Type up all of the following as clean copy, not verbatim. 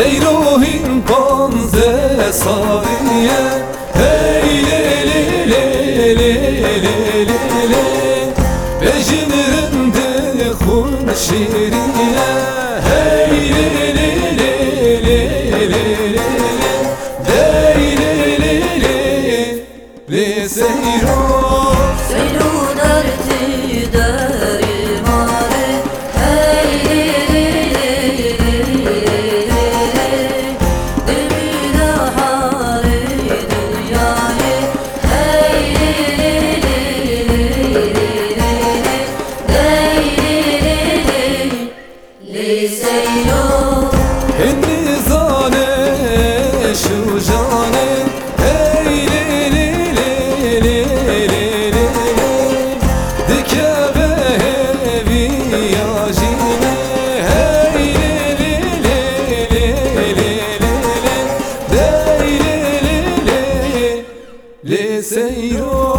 Seyrohin panze sariye, hey le le le le le le le, bejinirinde hun şiriye, hey le le le le le le, dey le le le le seyro. Seyro derdi derimare, hey le le le le, demine hale dünyayı, hey le le le, dey le seyro. Henni zane şu jane, hey le le le le le le, dike behevi yajine, hey le le le le le le, dey le le seyro.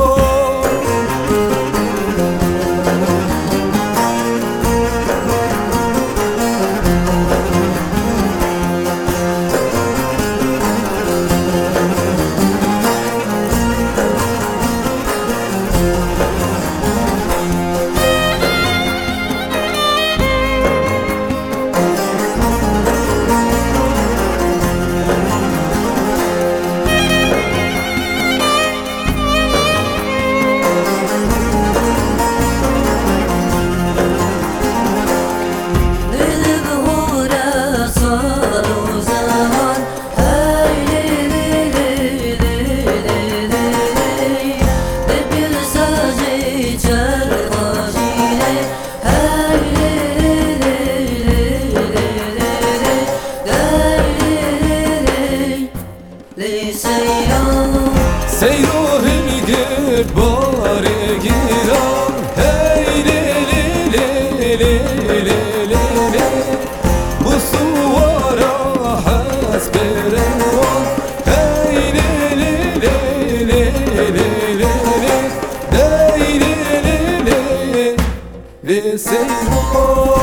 Seyro hilgir bari giran, hey le le le le le le le, bu suvara hasberevan, hey le le le le le le le, dey le le seyro.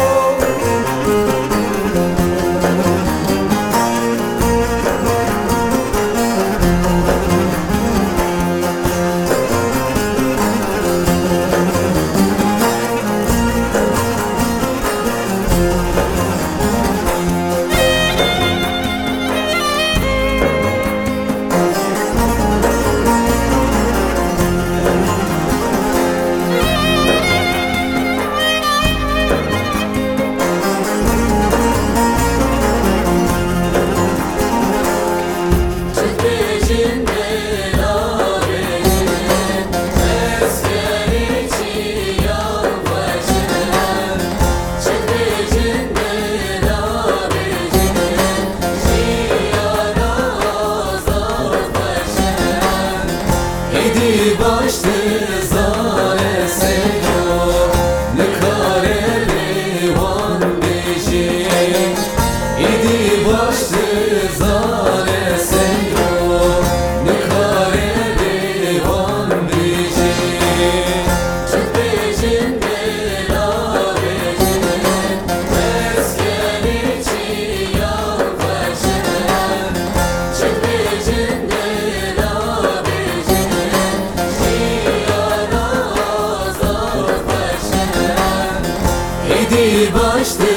İdi baştı zare seyro, ne kare livan beji. İdi baştı zare seyro, ne kare livan beji. Çık bejinde la bejine, mesken içi yalvaşın. Çık bejinde la bejine, İdi baştı